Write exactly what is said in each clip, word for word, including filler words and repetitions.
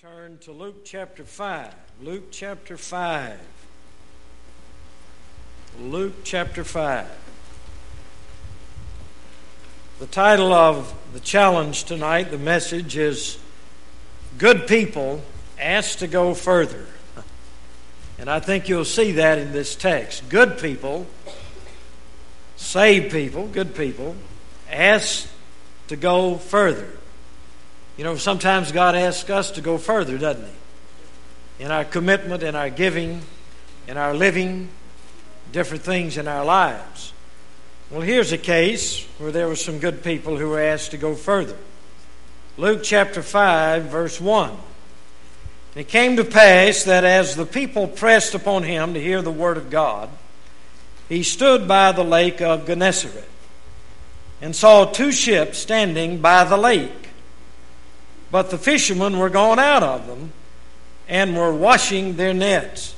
Turn to Luke chapter five. Luke chapter five. Luke chapter five. The title of the challenge tonight, the message is Good People Asked to Go Further. And I think you'll see that in this text. Good people, saved people, good people, asked to go further. You know, sometimes God asks us to go further, doesn't He? In our commitment, in our giving, in our living, different things in our lives. Well, here's a case where there were some good people who were asked to go further. Luke chapter five, verse one. And it came to pass that as the people pressed upon him to hear the word of God, he stood by the lake of Gennesaret and saw two ships standing by the lake. But the fishermen were gone out of them and were washing their nets.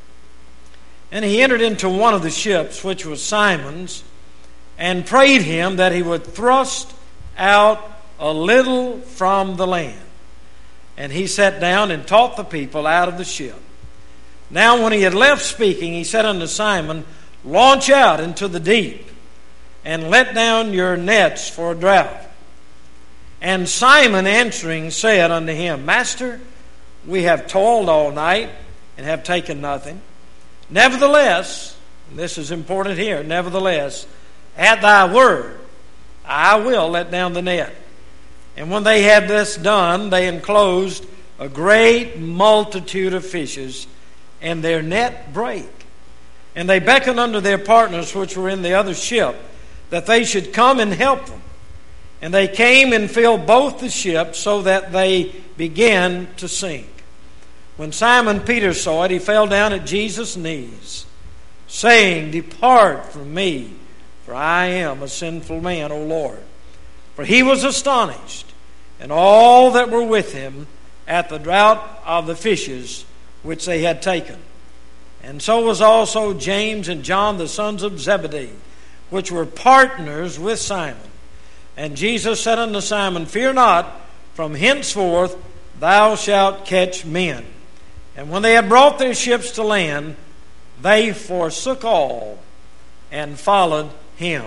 And he entered into one of the ships, which was Simon's, and prayed him that he would thrust out a little from the land. And he sat down and taught the people out of the ship. Now when he had left speaking, he said unto Simon, Launch out into the deep, and let down your nets for a draught. And Simon answering said unto him, Master, we have toiled all night and have taken nothing. Nevertheless, and this is important here, nevertheless, at thy word, I will let down the net. And when they had this done, they enclosed a great multitude of fishes, and their net brake. And they beckoned unto their partners which were in the other ship, that they should come and help them. And they came and filled both the ships, so that they began to sink. When Simon Peter saw it, he fell down at Jesus' knees, saying, Depart from me, for I am a sinful man, O Lord. For he was astonished, and all that were with him, at the draught of the fishes which they had taken. And so was also James and John, the sons of Zebedee, which were partners with Simon. And Jesus said unto Simon, Fear not, from henceforth thou shalt catch men. And when they had brought their ships to land, they forsook all and followed him.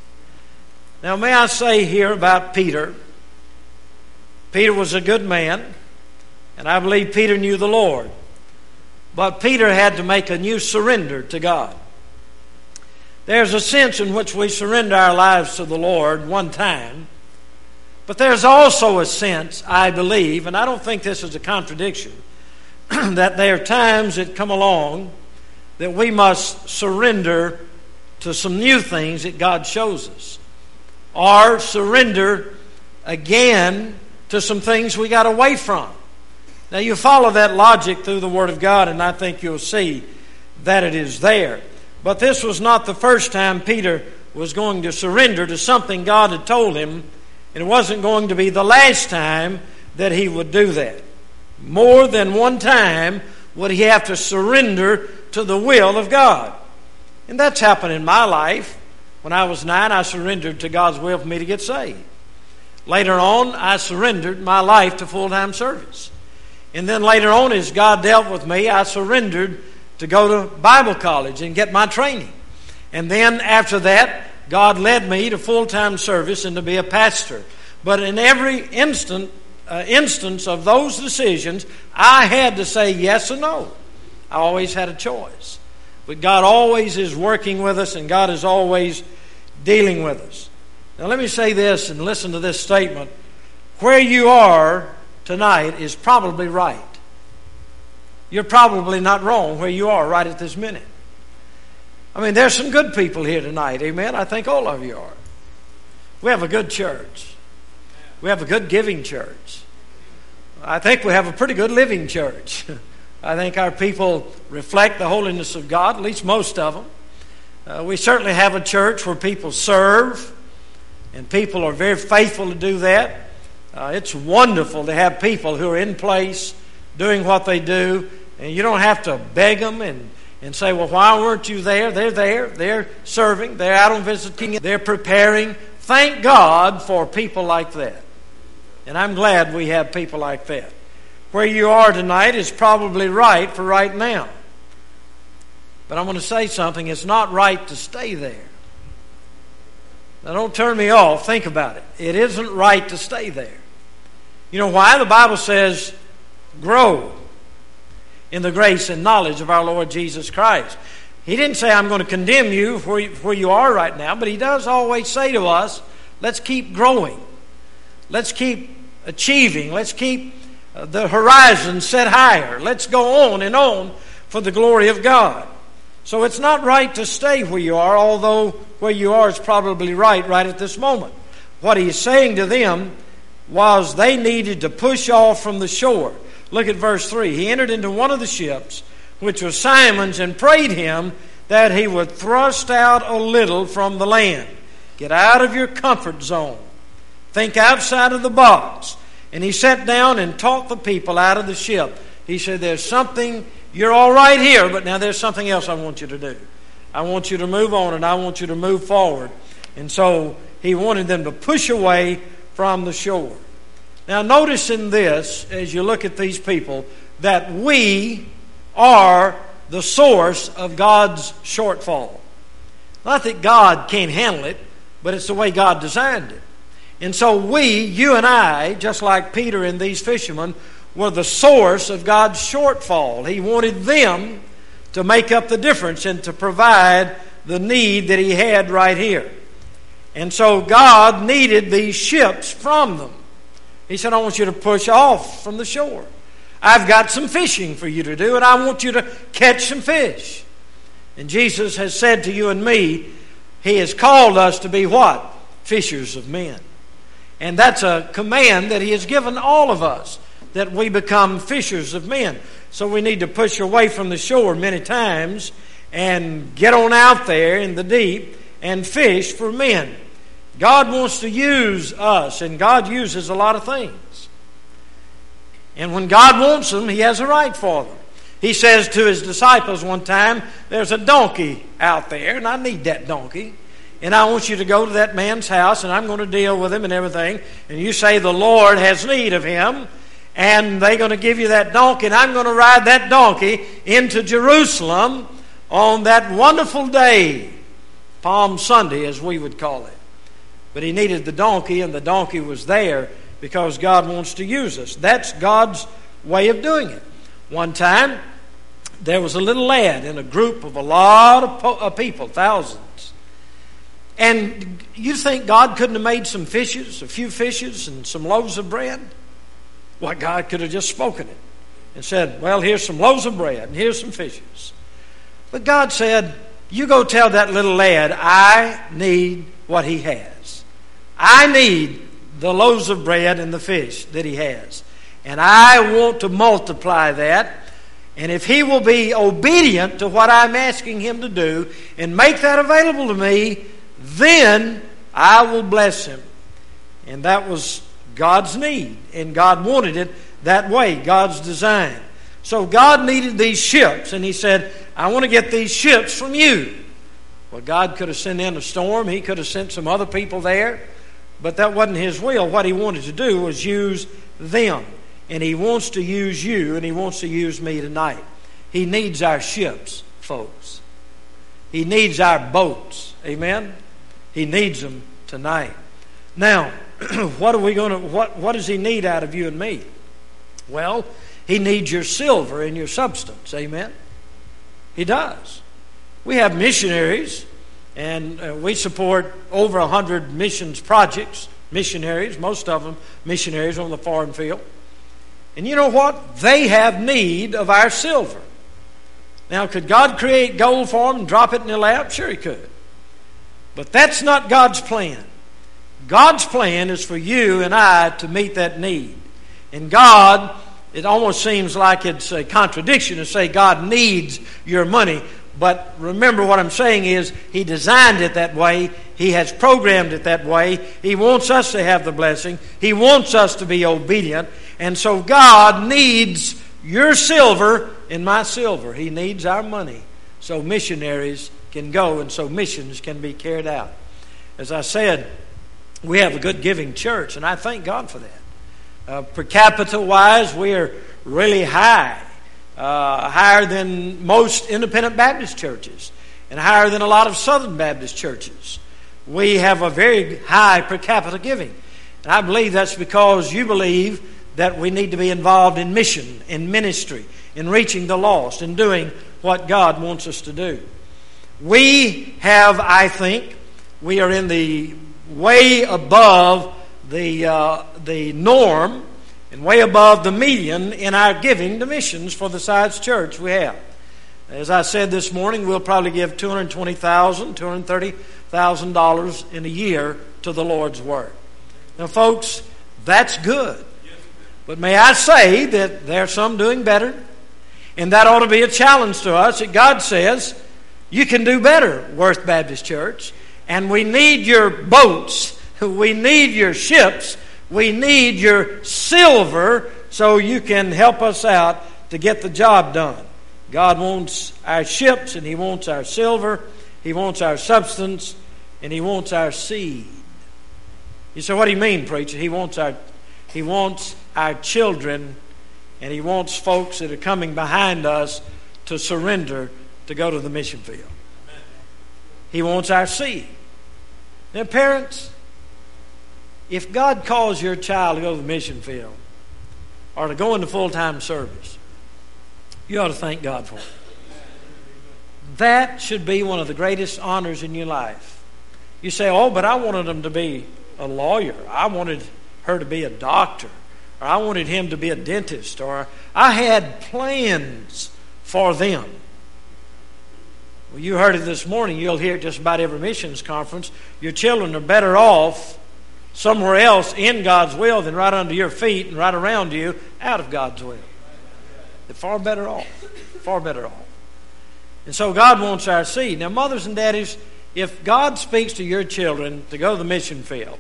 Now may I say here about Peter, Peter was a good man, and I believe Peter knew the Lord. But Peter had to make a new surrender to God. There's a sense in which we surrender our lives to the Lord one time. But there's also a sense, I believe, and I don't think this is a contradiction, that there are times that come along that we must surrender to some new things that God shows us. Or surrender again to some things we got away from. Now you follow that logic through the Word of God, and I think you'll see that it is there. But this was not the first time Peter was going to surrender to something God had told him, and it wasn't going to be the last time that he would do that. More than one time would he have to surrender to the will of God. And that's happened in my life. When I was nine, I surrendered to God's will for me to get saved. Later on, I surrendered my life to full-time service. And then later on, as God dealt with me, I surrendered to go to Bible college and get my training. And then after that, God led me to full-time service and to be a pastor. But in every instant, uh, instance of those decisions, I had to say yes or no. I always had a choice. But God always is working with us, and God is always dealing with us. Now let me say this and listen to this statement. Where you are tonight is probably right. You're probably not wrong where you are right at this minute. I mean, there's some good people here tonight, amen? I think all of you are. We have a good church. We have a good giving church. I think we have a pretty good living church. I think our people reflect the holiness of God, at least most of them. Uh, we certainly have a church where people serve, and people are very faithful to do that. Uh, it's wonderful to have people who are in place doing what they do, and you don't have to beg them and, and say, well, why weren't you there? They're there. They're serving. They're out on visiting. They're preparing. Thank God for people like that. And I'm glad we have people like that. where you are tonight is probably right for right now. But I'm going to say something. It's not right to stay there. Now, don't turn me off. Think about it. It isn't right to stay there. You know why? The Bible says, grow in the grace and knowledge of our Lord Jesus Christ. He didn't say, I'm going to condemn you where you, where you are right now, but He does always say to us, let's keep growing. Let's keep achieving. Let's keep the horizon set higher. Let's go on and on for the glory of God. So it's not right to stay where you are, although where you are is probably right right at this moment. What He's saying to them was they needed to push off from the shore. Look at verse three. He entered into one of the ships, which was Simon's, and prayed him that he would thrust out a little from the land. Get out of your comfort zone. Think outside of the box. And he sat down and taught the people out of the ship. He said, there's something, you're all right here, but now there's something else I want you to do. I want you to move on and I want you to move forward. And so he wanted them to push away from the shore. Now notice in this, as you look at these people, that we are the source of God's shortfall. Not that God can't handle it, but it's the way God designed it. And so we, you and I, just like Peter and these fishermen, were the source of God's shortfall. He wanted them to make up the difference and to provide the need that He had right here. And so God needed these ships from them. He said, I want you to push off from the shore. I've got some fishing for you to do, and I want you to catch some fish. And Jesus has said to you and me, He has called us to be what? Fishers of men. And that's a command that He has given all of us, that we become fishers of men. So we need to push away from the shore many times and get on out there in the deep and fish for men. God wants to use us, and God uses a lot of things. And when God wants them, He has a right for them. He says to His disciples one time, there's a donkey out there, and I need that donkey. And I want you to go to that man's house, and I'm going to deal with him and everything. And you say the Lord has need of him, and they're going to give you that donkey, and I'm going to ride that donkey into Jerusalem on that wonderful day, Palm Sunday, as we would call it. But he needed the donkey, and the donkey was there because God wants to use us. That's God's way of doing it. One time, there was a little lad in a group of a lot of, po- of people, thousands. And you think God couldn't have made some fishes, a few fishes and some loaves of bread? Why, God could have just spoken it and said, well, here's some loaves of bread and here's some fishes. But God said, you go tell that little lad, I need what he has. I need the loaves of bread and the fish that he has. And I want to multiply that. And if he will be obedient to what I'm asking him to do and make that available to me, then I will bless him. And that was God's need. And God wanted it that way, God's design. So God needed these ships. And He said, I want to get these ships from you. Well, God could have sent in a storm. He could have sent some other people there. But that wasn't His will. What He wanted to do was use them. And He wants to use you, and He wants to use me tonight. He needs our ships, folks. He needs our boats. Amen? He needs them tonight. Now, what are we going to what what does He need out of you and me? Well, He needs your silver and your substance. Amen? He does. We have missionaries, and uh, we support over a hundred missions projects, missionaries, most of them missionaries on the foreign field. And you know what? They have need of our silver. Now, could God create gold for them and drop it in their lap? Sure He could. But that's not God's plan. God's plan is for you and I to meet that need. And God, it almost seems like it's a contradiction to say God needs your money. But remember, what I'm saying is He designed it that way. He has programmed it that way. He wants us to have the blessing. He wants us to be obedient. And so God needs your silver and my silver. He needs our money so missionaries can go and so missions can be carried out. As I said, we have a good giving church, and I thank God for that. Uh, per capita wise, we are really high, uh, higher than most independent Baptist churches and higher than a lot of Southern Baptist churches. We have a very high per capita giving. And I believe that's because you believe that we need to be involved in mission, in ministry, in reaching the lost, in doing what God wants us to do. We have, I think, we are in the way above the uh, the norm and way above the median in our giving to missions for the size church we have. As I said this morning, we'll probably give two hundred twenty thousand dollars, two hundred thirty thousand dollars in a year to the Lord's work. Now, folks, that's good. But may I say that there are some doing better, and that ought to be a challenge to us that God says, you can do better, Worth Baptist Church, and we need your boats, we need your ships, we need your silver so you can help us out to get the job done. God wants our ships, and He wants our silver, He wants our substance, and He wants our seed. You say, what do you mean, preacher? He wants our He wants our children, and He wants folks that are coming behind us to surrender to go to the mission field. He wants our seed. Now, parents, if God calls your child to go to the mission field or to go into full-time service, you ought to thank God for it. That should be one of the greatest honors in your life. You say, oh, but I wanted them to be a lawyer. I wanted her to be a doctor. Or I wanted him to be a dentist. Or I had plans for them. Well, you heard it this morning. You'll hear it just about every missions conference. Your children are better off somewhere else in God's will than right under your feet and right around you out of God's will. They're far better off. Far better off. And so God wants our seed. Now, mothers and daddies, if God speaks to your children to go to the mission field,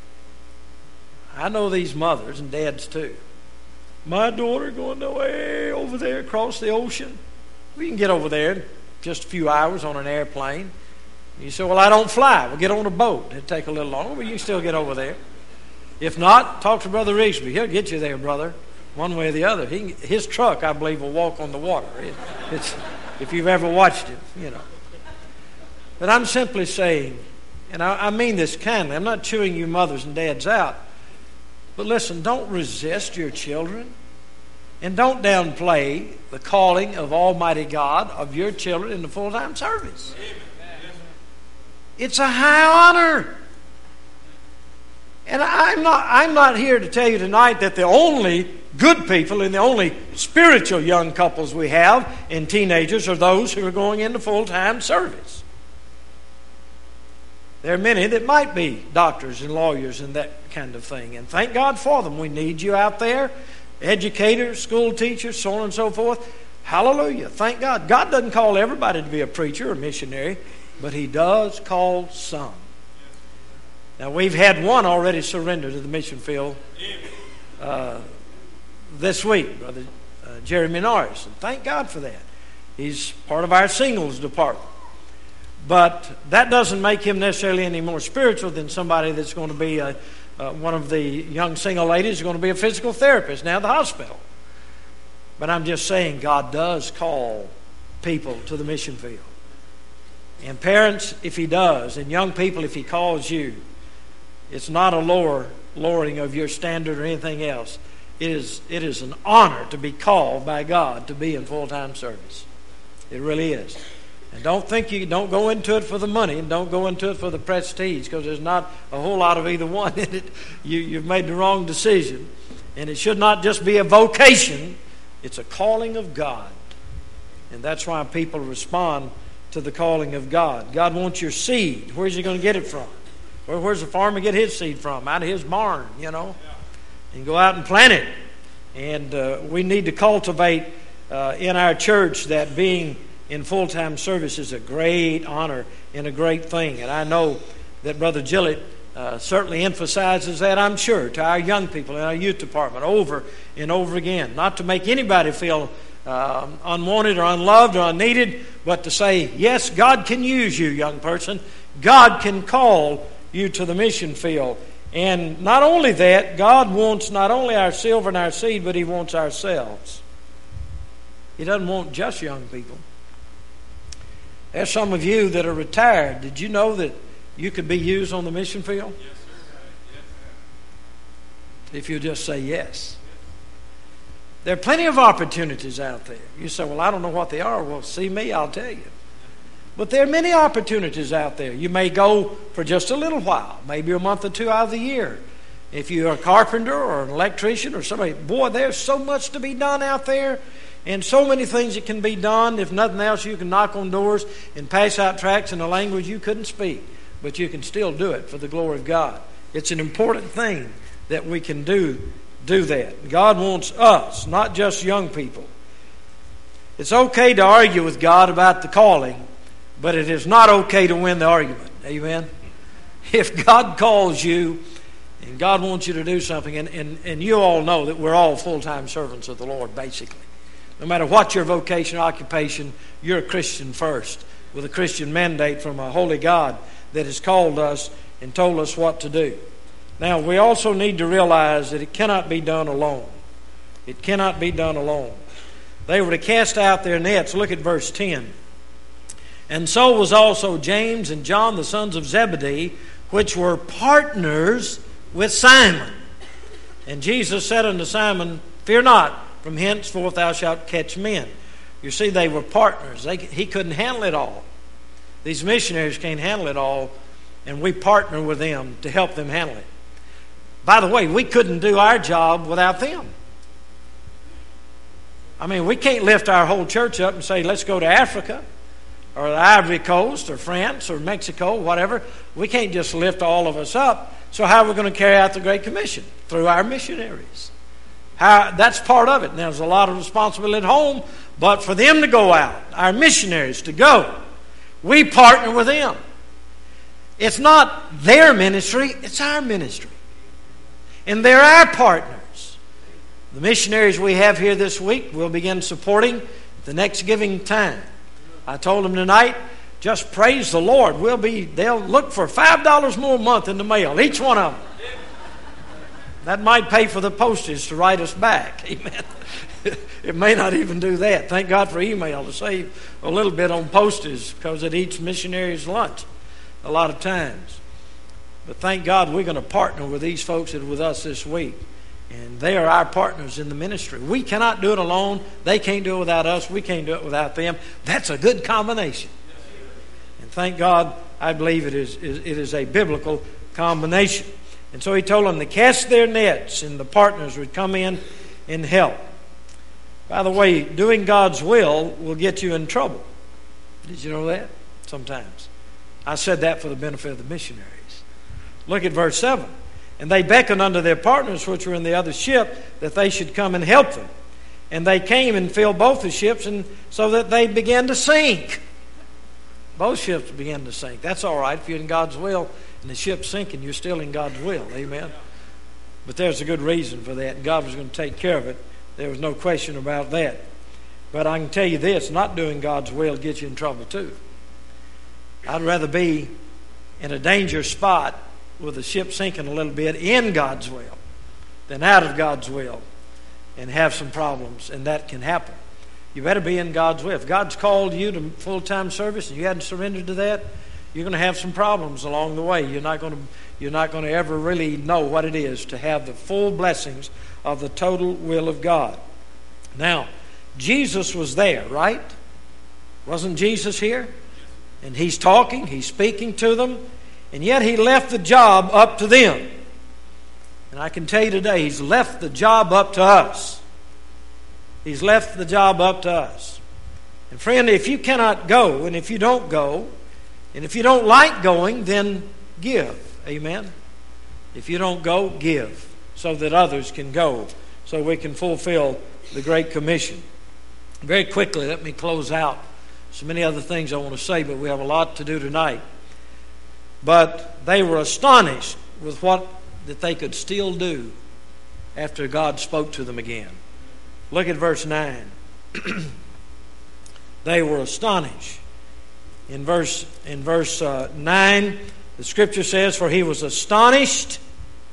I know these mothers and dads too. My daughter going way over there across the ocean. We can get over there in just a few hours on an airplane. You say, well, I don't fly. We'll get on a boat. It'll take a little longer, but you can still get over there. If not, talk to Brother Rigsby. He'll get you there, brother, one way or the other. He, his truck, I believe, will walk on the water. It, it's, if you've ever watched it, you know. But I'm simply saying, and I, I mean this kindly, I'm not chewing you mothers and dads out, but listen, don't resist your children, and don't downplay the calling of Almighty God of your children in the full-time service. It's a high honor. And I'm not, I'm not here to tell you tonight that the only good people and the only spiritual young couples we have and teenagers are those who are going into full-time service. There are many that might be doctors and lawyers and that kind of thing. And thank God for them. We need you out there. Educators, school teachers, so on and so forth. Hallelujah. Thank God. God doesn't call everybody to be a preacher or missionary, but He does call some. Now, we've had one already surrender to the mission field uh, this week, Brother uh, Jeremy Norris. And thank God for that. He's part of our singles department. But that doesn't make him necessarily any more spiritual than somebody that's going to be a, uh, one of the young single ladies is going to be a physical therapist now at the hospital. But I'm just saying God does call people to the mission field. And parents, if He does, and young people, if He calls you, it's not a lower lowering of your standard or anything else. It is, it is an honor to be called by God to be in full-time service. It really is. And don't think you don't go into it for the money, and don't go into it for the prestige, because there's not a whole lot of either one in it. You, you've made the wrong decision. And it should not just be a vocation. It's a calling of God. And that's why people respond to the calling of God. God wants your seed. Where's He going to get it from? Where, where's the farmer get his seed from? Out of his barn, you know. And go out and plant it. And uh, we need to cultivate uh, in our church that being in full-time service is a great honor and a great thing. And I know that Brother Gillett uh, certainly emphasizes that, I'm sure, to our young people in our youth department over and over again. Not to make anybody feel uh, unwanted or unloved or unneeded, but to say, yes, God can use you, young person. God can call you to the mission field. And not only that, God wants not only our silver and our seed, but He wants ourselves. He doesn't want just young people. There's some of you that are retired. Did you know that you could be used on the mission field? Yes, sir. Yes, sir. If you just say yes. There are plenty of opportunities out there. You say, well, I don't know what they are. Well, see me, I'll tell you. But there are many opportunities out there. You may go for just a little while, maybe a month or two out of the year. If you're a carpenter or an electrician or somebody, boy, there's so much to be done out there and so many things that can be done. If nothing else, you can knock on doors and pass out tracts in a language you couldn't speak, but you can still do it for the glory of God. It's an important thing that we can do, do that. God wants us, not just young people. It's okay to argue with God about the calling, but it is not okay to win the argument. Amen? If God calls you and God wants you to do something, and, and, and you all know that we're all full-time servants of the Lord, basically. No matter what your vocation or occupation, you're a Christian first, with a Christian mandate from a holy God that has called us and told us what to do. Now, we also need to realize that it cannot be done alone. It cannot be done alone. They were to cast out their nets. Look at verse ten. And so was also James and John, the sons of Zebedee, which were partners with Simon. And Jesus said unto Simon, Fear not, from henceforth thou shalt catch men. You see, they were partners. They, he couldn't handle it all. These missionaries can't handle it all, and we partner with them to help them handle it. By the way, we couldn't do our job without them. I mean, we can't lift our whole church up and say, let's go to Africa, or the Ivory Coast, or France, or Mexico, whatever. We can't just lift all of us up. So how are we going to carry out the Great Commission? Through our missionaries. How, that's part of it. And there's a lot of responsibility at home, but for them to go out, our missionaries to go, we partner with them. It's not their ministry, it's our ministry. And they're our partners. The missionaries we have here this week, we'll begin supporting at the next giving time. I told them tonight, just praise the Lord. We'll be, they'll look for five dollars more a month in the mail, each one of them. That might pay for the postage to write us back. Amen. It may not even do that. Thank God for email to save a little bit on postage, because it eats missionaries' lunch a lot of times. But thank God we're going to partner with these folks that are with us this week. And they are our partners in the ministry. We cannot do it alone. They can't do it without us. We can't do it without them. That's a good combination. And thank God, I believe it is, it is a biblical combination. And so he told them to cast their nets, and the partners would come in and help. By the way, doing God's will will get you in trouble. Did you know that? Sometimes. I said that for the benefit of the missionaries. Look at verse seven. And they beckoned unto their partners which were in the other ship, that they should come and help them. And they came and filled both the ships, and so that they began to sink. Both ships began to sink. That's all right. If you're in God's will and the ship's sinking, you're still in God's will. Amen. But there's a good reason for that, and God was going to take care of it. There was no question about that. But I can tell you this, not doing God's will gets you in trouble too. I'd rather be in a dangerous spot with the ship sinking a little bit in God's will than out of God's will and have some problems, and that can happen. You better be in God's will. If God's called you to full-time service and you hadn't surrendered to that, you're going to have some problems along the way. You're not going to, you're not going to ever really know what it is to have the full blessings of the total will of God. Now, Jesus was there, right? Wasn't Jesus here? And he's talking, he's speaking to them, and yet he left the job up to them. And I can tell you today, he's left the job up to us. He's left the job up to us. And friend, if you cannot go, and if you don't go, and if you don't like going, then give. Amen? If you don't go, give, so that others can go, so we can fulfill the Great Commission. Very quickly, let me close out. So many other things I want to say, but we have a lot to do tonight. But they were astonished with what that they could still do after God spoke to them again. Look at verse nine. They were astonished. In verse in verse uh, nine, the Scripture says, "For he was astonished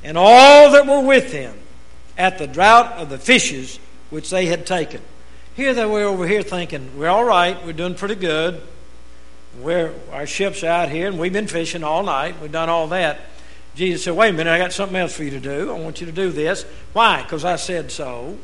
and all that were with him at the draught of the fishes which they had taken. Here they were over here thinking, we're all right, we're doing pretty good. We're, our ship's out here, and we've been fishing all night. We've done all that. Jesus said, wait a minute, I got something else for you to do. I want you to do this. Why? Because I said so.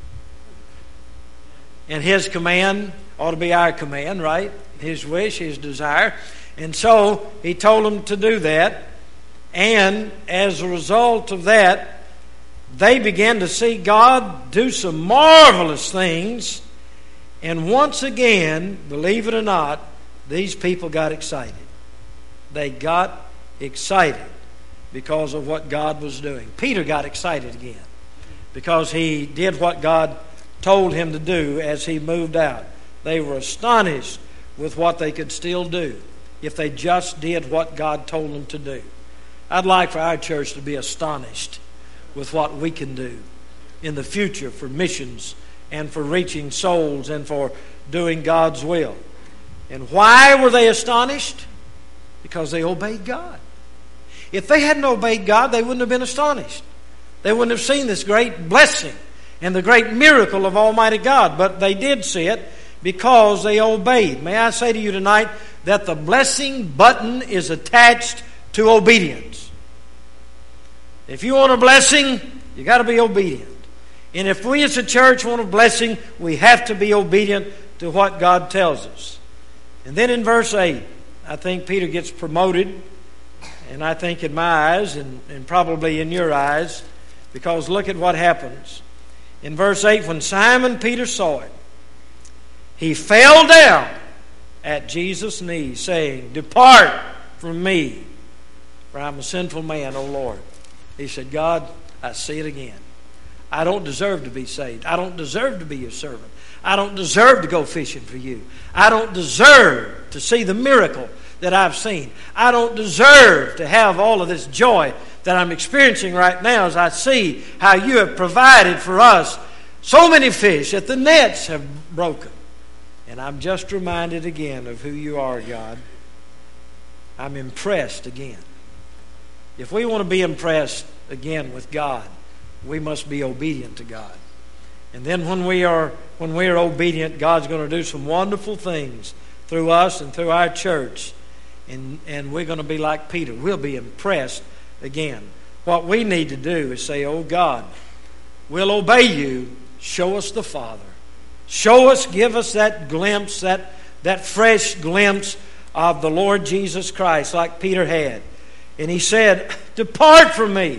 And his command ought to be our command, right? His wish, his desire. And so he told them to do that. And as a result of that, they began to see God do some marvelous things. And once again, believe it or not, these people got excited. They got excited because of what God was doing. Peter got excited again because he did what God told him to do as he moved out. They were astonished with what they could still do if they just did what God told them to do. I'd like for our church to be astonished with what we can do in the future for missions and for reaching souls and for doing God's will. And why were they astonished? Because they obeyed God. If they hadn't obeyed God, they wouldn't have been astonished. They wouldn't have seen this great blessing and the great miracle of Almighty God. But they did see it because they obeyed. May I say to you tonight that the blessing button is attached to obedience. If you want a blessing, you got to be obedient. And if we as a church want a blessing, we have to be obedient to what God tells us. And then in verse eight, I think Peter gets promoted, and I think in my eyes, and, and probably in your eyes, because look at what happens. In verse eight, when Simon Peter saw it, he fell down at Jesus' knees, saying, depart from me, for I'm a sinful man, O Lord. He said, God, I see it again. I don't deserve to be saved. I don't deserve to be your servant. I don't deserve to go fishing for you. I don't deserve to see the miracle that I've seen. I don't deserve to have all of this joy that I'm experiencing right now as I see how you have provided for us so many fish that the nets have broken. And I'm just reminded again of who you are, God. I'm impressed again. If we want to be impressed again with God, we must be obedient to God. And then when we are when we are obedient, God's going to do some wonderful things through us and through our church. And, and we're going to be like Peter. We'll be impressed again. What we need to do is say, oh God, we'll obey you. Show us the Father. Show us, give us that glimpse, that, that fresh glimpse of the Lord Jesus Christ like Peter had. And he said, depart from me.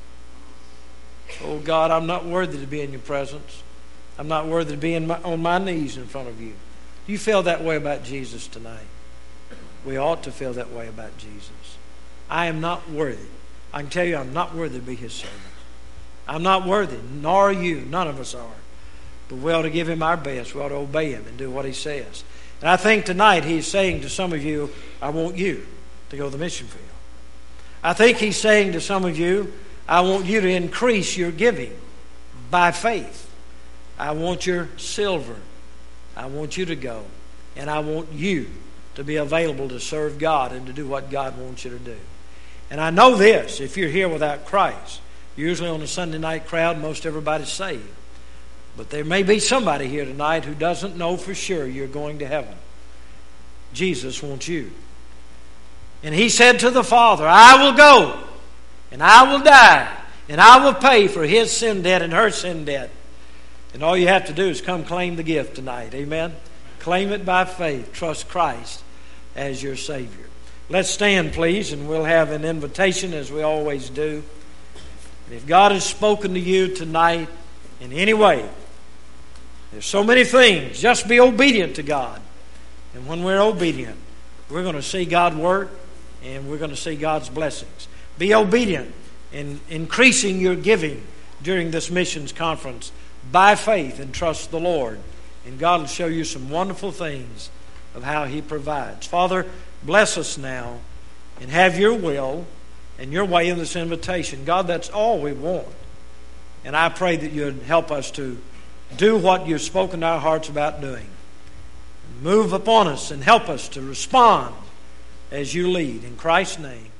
Oh God, I'm not worthy to be in your presence. I'm not worthy to be in my, on my knees in front of you. Do you feel that way about Jesus tonight? We ought to feel that way about Jesus. I am not worthy. I can tell you I'm not worthy to be his servant. I'm not worthy, nor are you. None of us are. But we ought to give him our best. We ought to obey him and do what he says. And I think tonight he's saying to some of you, I want you to go to the mission field. I think he's saying to some of you, I want you to increase your giving by faith. I want your silver. I want you to go. And I want you to be available to serve God and to do what God wants you to do. And I know this, if you're here without Christ, usually on a Sunday night crowd, most everybody's saved. But there may be somebody here tonight who doesn't know for sure you're going to heaven. Jesus wants you. And he said to the Father, I will go, and I will die, and I will pay for his sin debt and her sin debt. And all you have to do is come claim the gift tonight. Amen? Claim it by faith. Trust Christ as your Savior. Let's stand, please, and we'll have an invitation as we always do. And if God has spoken to you tonight in any way, there's so many things. Just be obedient to God. And when we're obedient, we're going to see God work, and we're going to see God's blessings. Be obedient in increasing your giving during this missions conference by faith, and trust the Lord. And God will show you some wonderful things of how he provides. Father, bless us now and have your will and your way in this invitation. God, that's all we want. And I pray that you'd help us to do what you've spoken to our hearts about doing. Move upon us and help us to respond as you lead. In Christ's name.